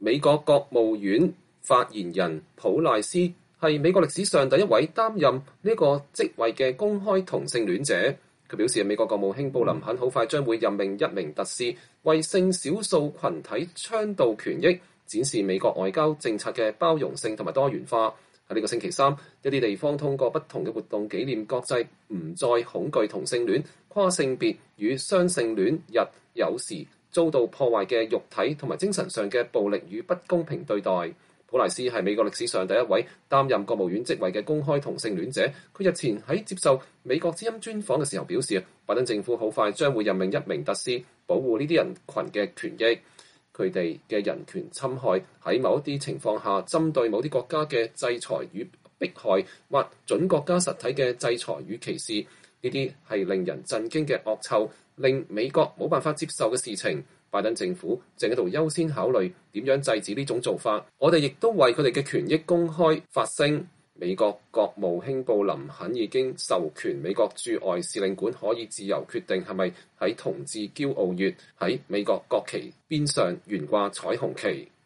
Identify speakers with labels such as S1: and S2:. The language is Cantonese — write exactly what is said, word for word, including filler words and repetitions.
S1: 美國國務院發言人普賴斯係美國歷史上第一位擔任呢個職位嘅公開同性戀者。佢表示，美國國務卿布林肯好快將會任命一名特使，為性少數群體倡導權益，展示美國外交政策嘅包容性同埋多元化。喺呢個星期三，一啲地方通過不同嘅活動紀念國際唔再恐懼同性戀、跨性別與雙性戀日，有時遭到破壞嘅肉體同埋精神上嘅暴力與不公平對待。普萊斯係美國歷史上第一位擔任國務院職位嘅公開同性戀者。佢日前喺接受美國之音專訪嘅時候表示，拜登政府好快將會任命一名特使，保護呢啲人群嘅權益。佢哋嘅人權侵害喺某一啲情況下，針對某啲國家嘅制裁與迫害，或準國家實體嘅制裁與歧視，呢啲係令人震驚嘅惡臭，令美國冇辦法接受嘅事情。拜登政府正喺度優先考慮點樣制止呢種做法。我哋亦都為佢哋嘅權益公開發聲。美國國務卿布林肯已經授權美國駐外使領館可以自由決定係咪喺同志驕傲月喺美國國旗邊上懸掛彩虹旗。